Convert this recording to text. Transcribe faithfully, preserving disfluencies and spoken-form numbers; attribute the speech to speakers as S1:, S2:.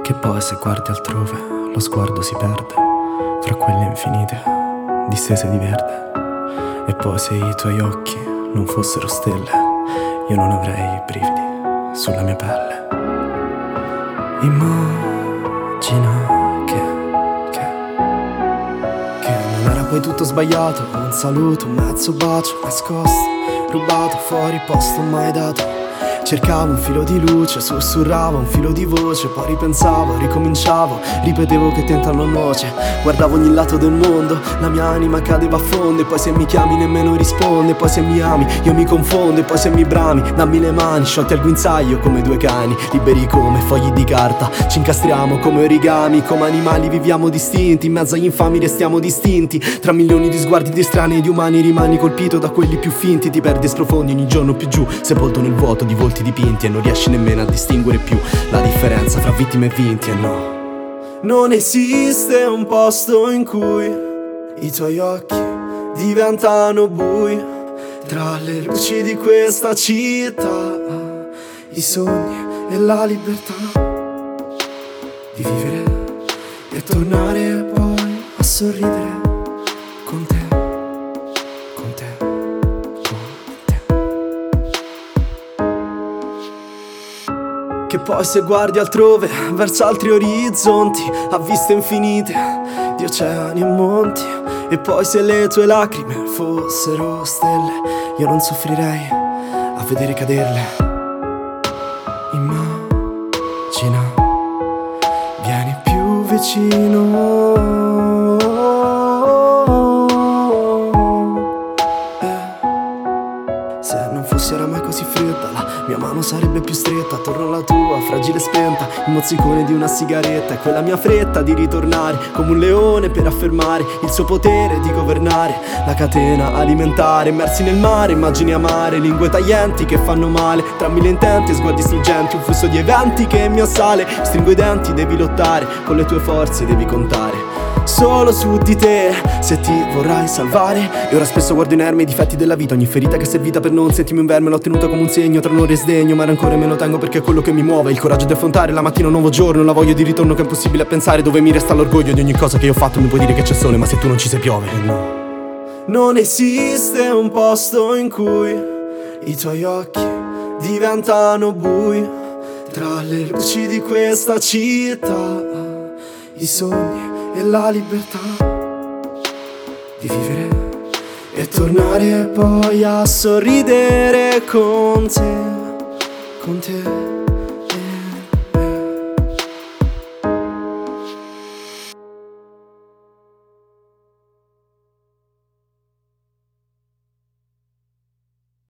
S1: Che poi se guardi altrove lo sguardo si perde tra quelle infinite distese di verde. E poi se i tuoi occhi non fossero stelle, io non avrei brividi sulla mia pelle. Immagina che, che, che non era poi tutto sbagliato. Un saluto, un mezzo bacio nascosto, rubato, fuori posto mai dato. Cercavo un filo di luce, sussurravo un filo di voce. Poi ripensavo, ricominciavo, ripetevo che tentano noce. Guardavo ogni lato del mondo, la mia anima cadeva a fondo. E poi se mi chiami nemmeno risponde. Poi se mi ami io mi confondo. E poi se mi brami dammi le mani, sciolti al guinzaglio come due cani, liberi come fogli di carta. Ci incastriamo come origami, come animali viviamo distinti. In mezzo agli infami restiamo distinti. Tra milioni di sguardi di estranei e di umani rimani colpito da quelli più finti. Ti perdi e sprofondi ogni giorno più giù, sepolto nel vuoto di volti dipinti. E non riesci nemmeno a distinguere più la differenza fra vittime e vinti. E no, non esiste un posto in cui i tuoi occhi diventano bui. Tra le luci di questa città, i sogni e la libertà di vivere e tornare poi a sorridere con te. Che poi se guardi altrove, verso altri orizzonti, a viste infinite di oceani e monti. E poi se le tue lacrime fossero stelle, io non soffrirei a vedere caderle. Immagina, vieni più vicino. eh, Se non fosse oramai così fredda, la mia mano sarebbe più stretta attorno alla tua, fragile e spenta, il mozzicone di una sigaretta. E quella mia fretta di ritornare come un leone per affermare il suo potere di governare la catena alimentare. Immersi nel mare, immagini amare, lingue taglienti che fanno male, tra mille intenti e sguardi struggenti, un flusso di eventi che mi assale. Stringo i denti, devi lottare, con le tue forze devi contare solo su di te, se ti vorrai salvare. E ora spesso guardo inermi i difetti della vita, ogni ferita che è servita per non sentirmi un verme l'ho tenuta come un segno tra onore e sdegno. Ma rancore me lo tengo perché è quello che mi muove, il coraggio di affrontare la mattina un nuovo giorno, la voglia di ritorno che è impossibile a pensare, dove mi resta l'orgoglio di ogni cosa che io ho fatto. Mi puoi dire che c'è sole, ma se tu non ci sei piove. E no, non esiste un posto in cui i tuoi occhi diventano bui. Tra le luci di questa città, i sogni e la libertà di vivere e tornare poi a sorridere con te, con te.